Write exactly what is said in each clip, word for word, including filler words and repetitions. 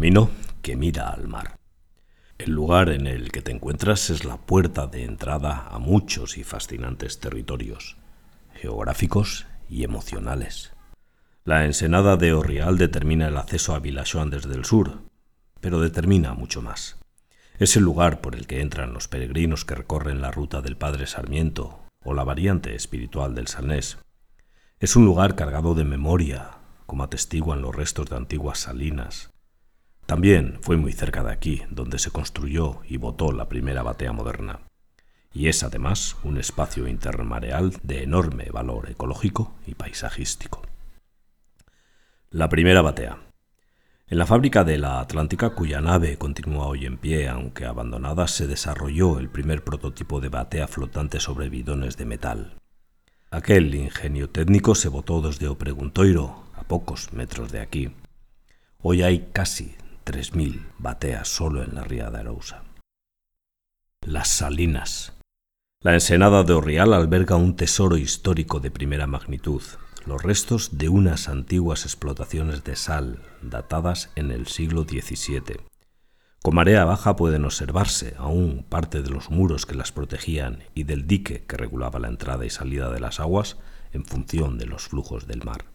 camino que mira al mar. El lugar en el que te encuentras es la puerta de entrada a muchos y fascinantes territorios, geográficos y emocionales. La ensenada de Orrial determina el acceso a Vilajoan desde el sur, pero determina mucho más. Es el lugar por el que entran los peregrinos que recorren la ruta del Padre Sarmiento o la variante espiritual del Salnés. Es un lugar cargado de memoria, como atestiguan los restos de antiguas salinas. También fue muy cerca de aquí, donde se construyó y botó la primera batea moderna. Y es además un espacio intermareal de enorme valor ecológico y paisajístico. La primera batea. En la fábrica de la Atlántica, cuya nave continúa hoy en pie, aunque abandonada, se desarrolló el primer prototipo de batea flotante sobre bidones de metal. Aquel ingenio técnico se botó desde O Preguntoiro, a pocos metros de aquí. Hoy hay casi tres mil bateas solo en la ría de Arousa. Las salinas. La ensenada de Orrial alberga un tesoro histórico de primera magnitud, los restos de unas antiguas explotaciones de sal datadas en el siglo diecisiete. Con marea baja pueden observarse aún parte de los muros que las protegían y del dique que regulaba la entrada y salida de las aguas en función de los flujos del mar.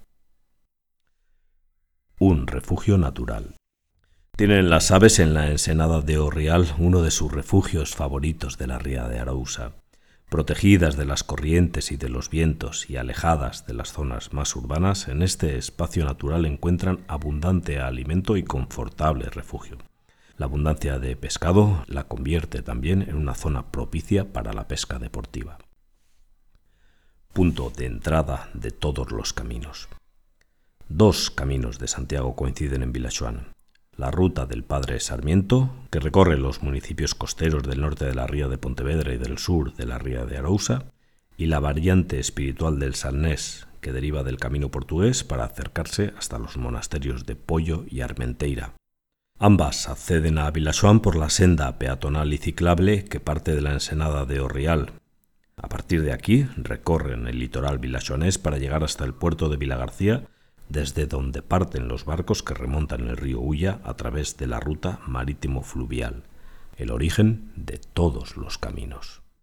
Un refugio natural. Tienen las aves en la ensenada de Orrial uno de sus refugios favoritos de la ría de Arousa. Protegidas de las corrientes y de los vientos y alejadas de las zonas más urbanas, en este espacio natural encuentran abundante alimento y confortable refugio. La abundancia de pescado la convierte también en una zona propicia para la pesca deportiva. Punto de entrada de todos los caminos. Dos caminos de Santiago coinciden en Vilajoan. La ruta del Padre Sarmiento, que recorre los municipios costeros del norte de la ría de Pontevedra y del sur de la ría de Arousa, y la variante espiritual del Salnés, que deriva del camino portugués para acercarse hasta los monasterios de Poio y Armenteira. Ambas acceden a Vilajoan por la senda peatonal y ciclable que parte de la ensenada de Orrial. A partir de aquí recorren el litoral vilajoanés para llegar hasta el puerto de Vilagarcía, desde donde parten los barcos que remontan el río Ulla a través de la ruta marítimo-fluvial, el origen de todos los caminos.